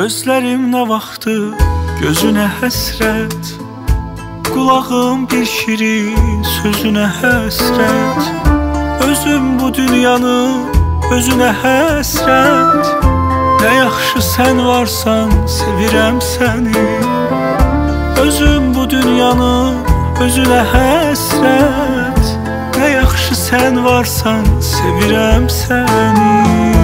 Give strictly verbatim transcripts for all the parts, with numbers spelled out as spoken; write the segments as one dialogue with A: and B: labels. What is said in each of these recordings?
A: Gözlərim nə vaxtı gözünə həsrət, qulağım bir şirin sözünə həsrət. Özüm bu dünyanı özünə həsrət. Nə yaxşı sən varsan, sevirəm səni. Özüm bu dünyanı özünə həsrət. Nə yaxşı sən varsan, sevirəm səni.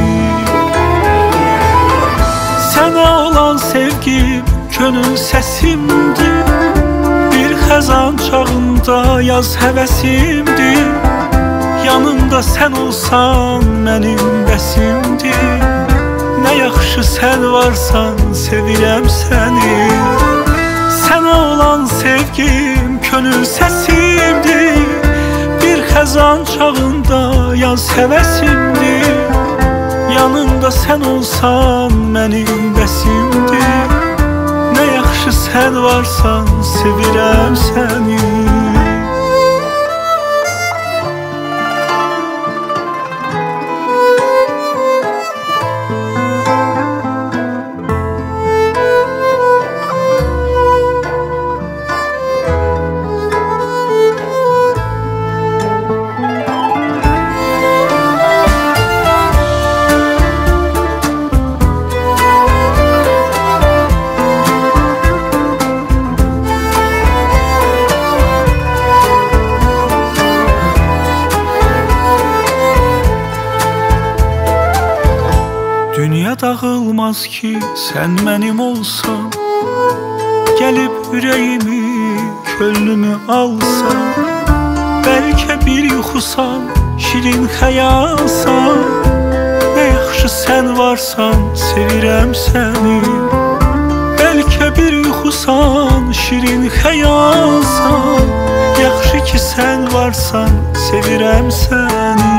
A: Sənə olan sevgim könül səsimdir. Bir xəzan çağında yaz həvəsimdir. Yanımda sən olsan mənim bəsimdir. Nə yaxşı sən varsan, sevirəm səni. Sənə olan sevgim könül səsimdir. Bir xəzan çağında yaz həvəsimdir. Yanımda sən olsan mənim bəsimdir. Nə yaxşı sən varsan, sevirəm səni. Dünya dağılmaz ki sən mənim olsan. Gəlib ürəyimi, könlümü alsan. Bəlkə bir yuxusan, şirin xəyalsan. Nə yaxşı sən varsan, sevirəm səni. Bəlkə bir yuxusan, şirin xəyalsan. Yaxşı ki sən varsan, sevirəm səni.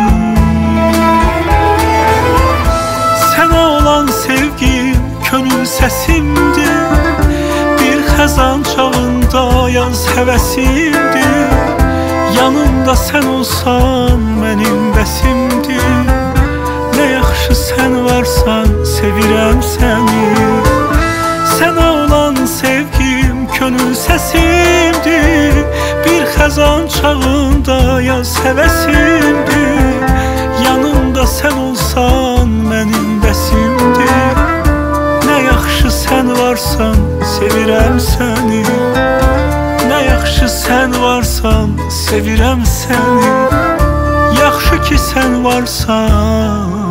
A: Sənə olan sevgim könül səsimdir. Bir xəzan çağında yaz həvəsimdir. Yanımda sən olsan mənim bəsimdir. Nə yaxşı sən varsan, sevirəm səni. Sənə olan sevgim könül səsimdir. Bir xəzan çağında yaz həvəsimdir. Yanımda sən olsan mənim bəsimdir. Nə yaxşı sən varsan, sevirəm səni. Nə yaxşı sən varsan, sevirəm səni. Yaxşı ki sən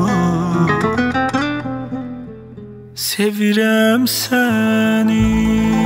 A: varsan, sevirəm səni.